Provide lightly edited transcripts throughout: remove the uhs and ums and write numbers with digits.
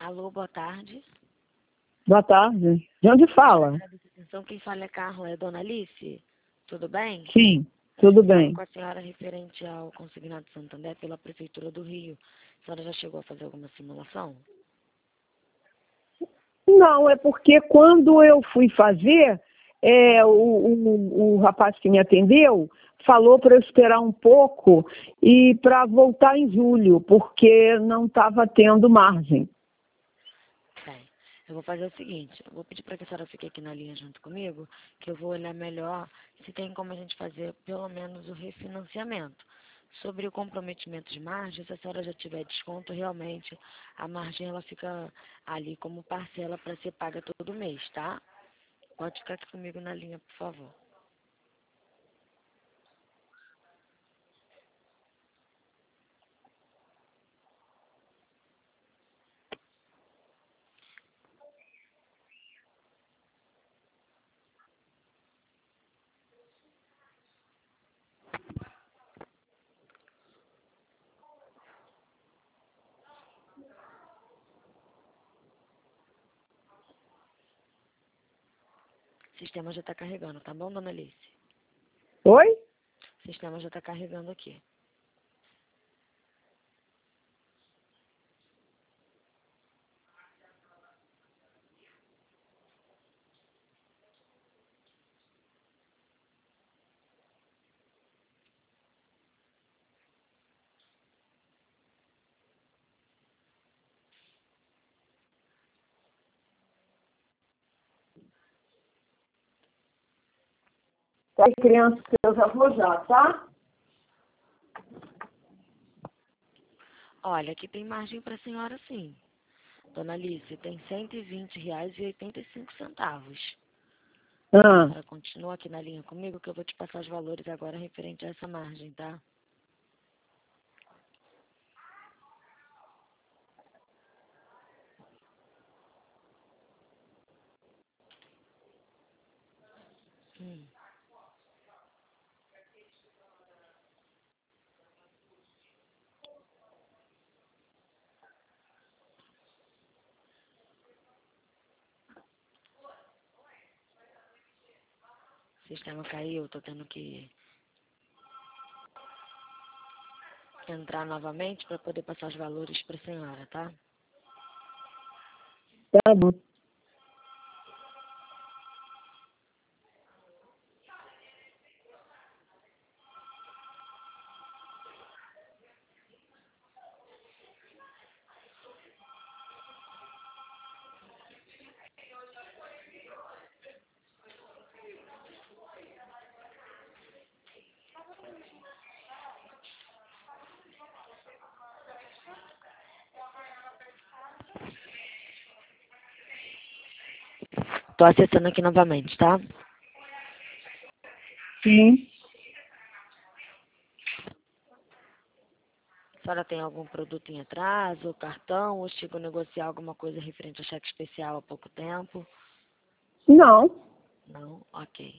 Alô, boa tarde. Boa tarde. De onde fala? Então, quem fala é Carla, é Dona Alice? Tudo bem? Sim, tudo Falo bem. com a senhora referente ao consignado Santander pela Prefeitura do Rio. A senhora já chegou a fazer alguma simulação? Não, é porque quando eu fui fazer, o rapaz que me atendeu falou para eu esperar um pouco e para voltar em julho, porque não estava tendo margem. Bem, eu vou fazer o seguinte, eu vou pedir para que a senhora fique aqui na linha junto comigo, que eu vou olhar melhor se tem como a gente fazer pelo menos o refinanciamento. Sobre o comprometimento de margem, se a senhora já tiver desconto, realmente a margem ela fica ali como parcela para ser paga todo mês, tá? Pode ficar aqui comigo na linha, por favor. O sistema já está carregando, tá bom, Dona Alice? Oi? O sistema já está carregando aqui. Tá, criança, eu já vou já, tá? Olha, aqui tem margem para a senhora sim. Dona Alice, tem R$ 120,85. A Ah, senhora continua aqui na linha comigo que eu vou te passar os valores agora referente a essa margem, tá? Hum. O sistema caiu, tô tendo que entrar novamente para poder passar os valores para a senhora, tá? tá bom. Tô acessando aqui novamente, tá? Sim. A senhora tem algum produto em atraso, cartão, ou chegou a negociar alguma coisa referente a cheque especial há pouco tempo? Não. Não? Ok.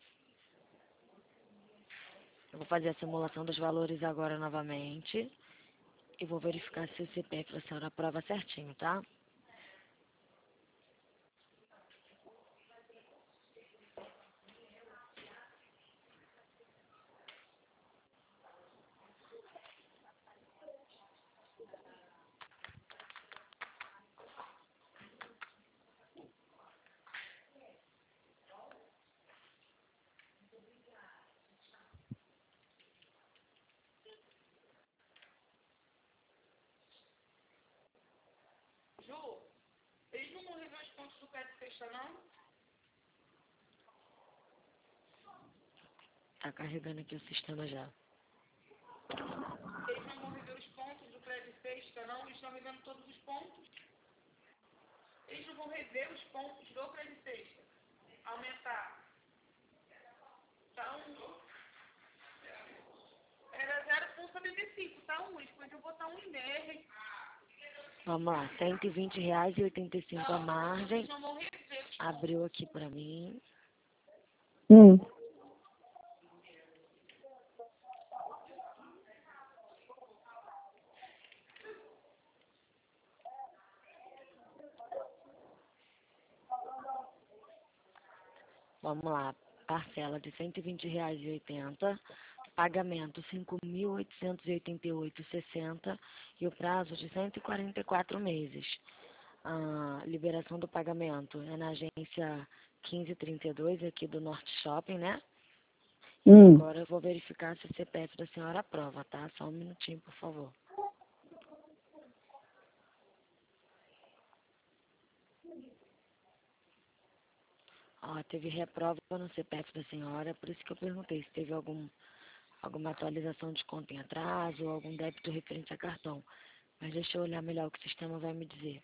Eu vou fazer a simulação dos valores agora novamente e vou verificar se o CPF da senhora aprova certinho, tá? Tá carregando aqui o sistema já. Vamos lá, R$ 120,85 a margem. Abriu aqui pra mim. Hum. Vamos lá. Parcela de R$ 120,80, pagamento R$ 5.888,60 e o prazo de 144 meses. A liberação do pagamento é na agência 1532 aqui do Norte Shopping, né? Agora eu vou verificar se o CPF da senhora aprova, tá? Só um minutinho, por favor. Ó, teve reprova no CPF da senhora, por isso que eu perguntei se teve alguma atualização de conta em atraso ou algum débito referente a cartão. Mas deixa eu olhar melhor o que o sistema vai me dizer.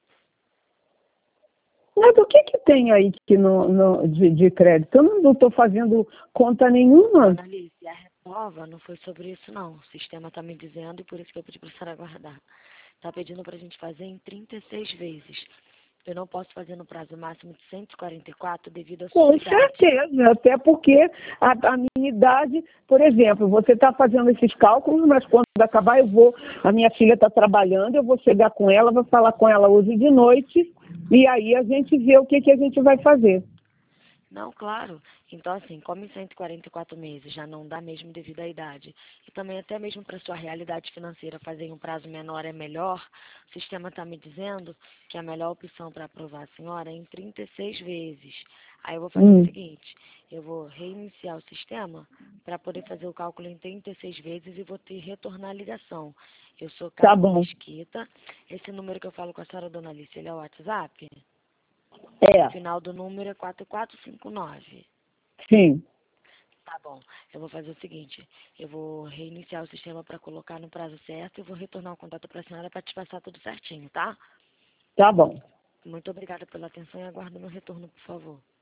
Mas o que tem aí que de crédito? Eu não estou fazendo conta nenhuma. Dona Alice, a reprova não foi sobre isso, não. O sistema está me dizendo e por isso que eu pedi para a senhora aguardar. Está pedindo para a gente fazer em 36 vezes. Eu não posso fazer no prazo máximo de 144 devido à sua Com idade. certeza, até porque a minha idade, por exemplo, você está fazendo esses cálculos, mas quando acabar a minha filha está trabalhando, eu vou chegar com ela, vou falar com ela hoje de noite, e aí a gente vê o que a gente vai fazer. Não, claro. Então, assim, como em 144 meses já não dá mesmo devido à idade, e também até mesmo para sua realidade financeira fazer em um prazo menor é melhor, o sistema está me dizendo que a melhor opção para aprovar a senhora é em 36 vezes. Aí eu vou fazer o seguinte, eu vou reiniciar o sistema para poder fazer o cálculo em 36 vezes e vou te retornar a ligação. Eu sou Tá Carla bom. Mesquita. Esse número que eu falo com a senhora, dona Alice, ele é o WhatsApp? É, O final do número é 4459. sim. Tá bom. Eu vou fazer o seguinte. Eu vou reiniciar o sistema para colocar no prazo certo e vou retornar o contato para a senhora para te passar tudo certinho, tá? Tá bom. Muito obrigada pela atenção e aguardo meu retorno, por favor.